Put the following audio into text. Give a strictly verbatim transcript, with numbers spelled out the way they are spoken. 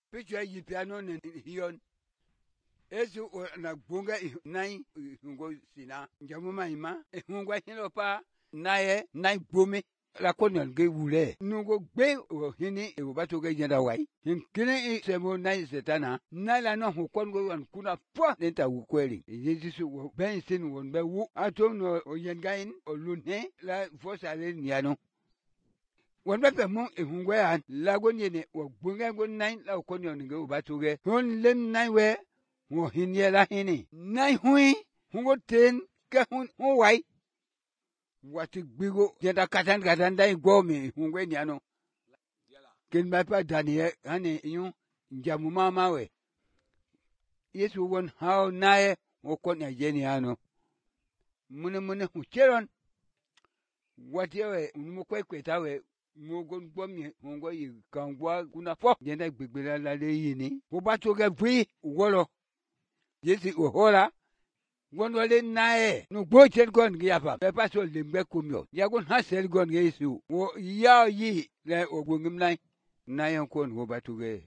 Pichwa yi piano ne hiyon. Esu na bunga nai hungo sina. Jamuma ima. Hungo hino pa nae nai bumi. La konyon ge wule. Nungo gbe o hini e bato ge yenda wai. Hinkine i semo nai setana. Nai la no hukon go wan kuna po nenta wukweli. Yesu ben sin won be wu. Atom no o yengain o lunhe la fosa le niano. Wan be mo e hungwe an la go nyene o bunga go nai la konyon ge bato ge. Hon len nai we wo hinye la hini. Nai hui hungo ten ka hun wai. Wati bigo yenda katan katan dai gomi hungwe niano. Ken mapa daniye hani yu njamu mama we. Yesu won hao nae wakon ya jeni ano. Mune mune hucheron. Wati we unumukwe kweta we. Mwogon bomi hungo yi kangwa kuna po. Yenda bigbila la le yini. Wabato ge vwi wolo. Yesu uhola. Wando le nae. No bo chen kon giapa. Pe paso limbe kumyo. Yagon hasel gon Yesu. Wo ya yi le ogungim nai. Nae kon wo batuge.